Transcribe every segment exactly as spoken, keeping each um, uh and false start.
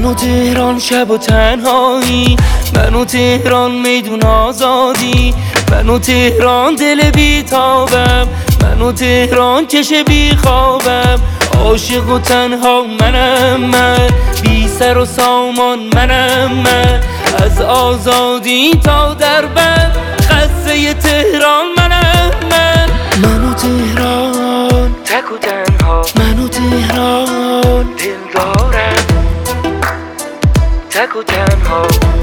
و تهران شب و تنهایی، من و تهران میدون آزادی، من و تهران دل بیتابم، من و تهران چش بیخوابم، عاشق و تنها منم من، بی سر و سامان منم من، از آزادی تا دربند قصه تهران منم من. من و تهران تک و تنها، من و تهران دل دارم، تک و تنها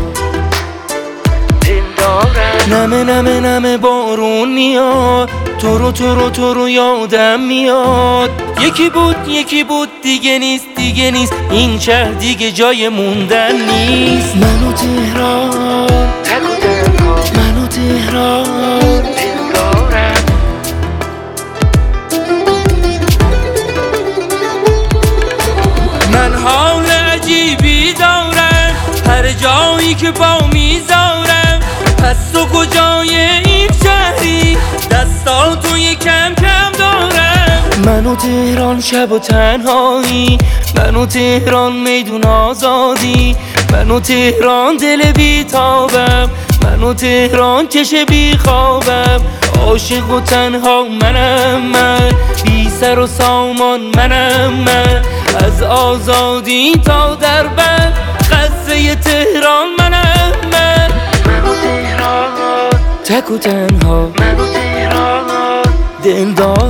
دل دارم. نمه نمه نمه بارون میاد، تو رو تو رو تو رو یادم میاد، یکی بود یکی بود دیگه نیست دیگه نیست، این شهر دیگه جای موندن نیست. من و تهران تک و تنها، من و تهران دل دارم. من حال عجیبی دارم هر جایی که با میذارم، پس تو کجای این شهری دستا توی کم کم دارم. من و تهران شب و تنهایی، من و تهران میدون آزادی، من و تهران دل بیتابم، من و تهران چش بیخوابم، عاشق و تنها منم من، بی سر و سامان منم من، از آزادی تا دربند قصه تهران منم من. من و تهران تک و تنها، من و تهران دل دارم.